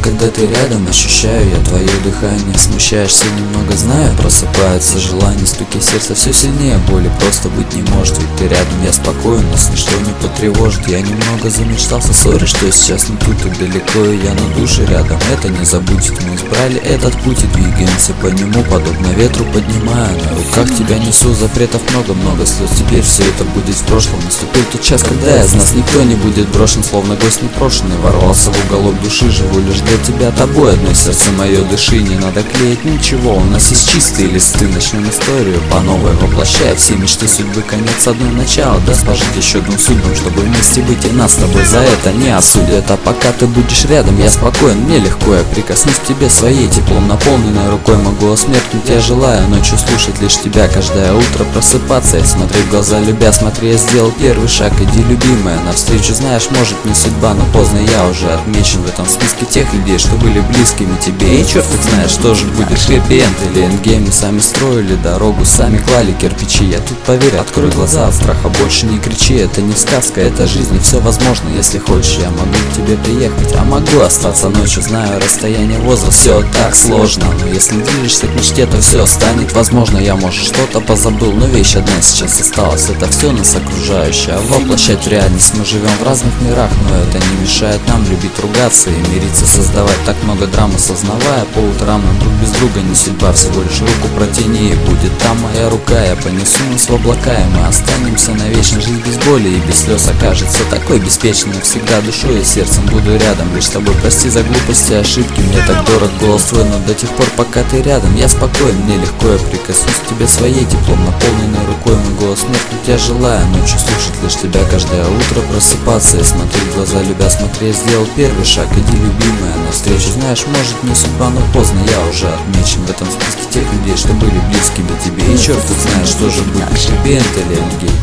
когда ты рядом, ощущаю я твое дыхание. Смущаешься немного, знаю, просыпается желание. Стуки сердца все сильнее, боли просто быть не может. Ведь ты рядом, я спокоен, нас ничто не потревожит. Я немного замечтался, сори, что сейчас не тут, так далеко, и я на душе рядом. Это не забудет, мы избрали этот путь и двигаемся по нему, подобно ветру поднимая. На руках тебя несу, запретов много-много слез. Теперь все это будет в прошлом. Наступил тот час, когда из нас никто не будет брошен, словно гость непрошенный ворвался в уголок души. Живу лишь для тебя, тобой одно сердце мое, дыши. Не надо клеить ничего, у нас есть чистые листы. Начнем историю по новой, воплощая все мечты судьбы. Конец одно начало, даст пожить еще двум судьбам, чтобы вместе быть, и нас с тобой за это не осудят. А пока ты будешь рядом, я спокоен, мне легко. Я прикоснусь к тебе своей теплом наполненной рукой. Могу осмертнуть, я желаю ночью слушать лишь тебя. Каждое утро просыпаться и смотреть в глаза, любя. Смотри, я сделал первый шаг, иди, любимая, навстречу. Знаешь, может не судьба, но поздно, я уже отмечен в этом списке тех людей, что были близкими тебе. И черт их знает, что же будет, хэппи-энд или эндгейм. Мы сами строили дорогу, сами клали кирпичи. Я тут, поверь, открой глаза от страха, больше не кричи. Это не сказка, это жизнь, и все возможно. Если хочешь, я могу к тебе приехать, а могу остаться ночью. Знаю, расстояние, возраст, все так сложно, но если движешься к мечте, то все станет возможно. Я, может, что-то позабыл, но вещь одна сейчас осталась. Это все нас окружающее, воплощать в реальность. Мы живем в разных мирах, но это не мешает нам любить, ругаться и мириться, создавать так много драм, осознавая по утрам нам друг без друга не судьба. Всего лишь руку протяни, и будет там моя рука. Я понесу нас в облака, и мы останемся навечно. Жить без боли и без слез окажется такой беспечной. Всегда душой и сердцем буду рядом, лишь с тобой. Прости за глупости и ошибки, мне так дорог голос твой, но до тех пор, пока ты рядом, я спокоен, мне легко. Я прикоснусь к тебе своей теплом наполненной рукой. Мой голос смертнуть я желаю, ночью слушать лишь тебя. Каждое утро просыпаться и смотреть в глаза, любя. Смотри, я сделал первый шаг, иди, любимая, навстречу. Знаешь, может не судьба, но поздно, я уже отмечен в этом списке тех людей, что были близкими тебе. И черт их знает, что же будет, хэппи-энд или эндгейм.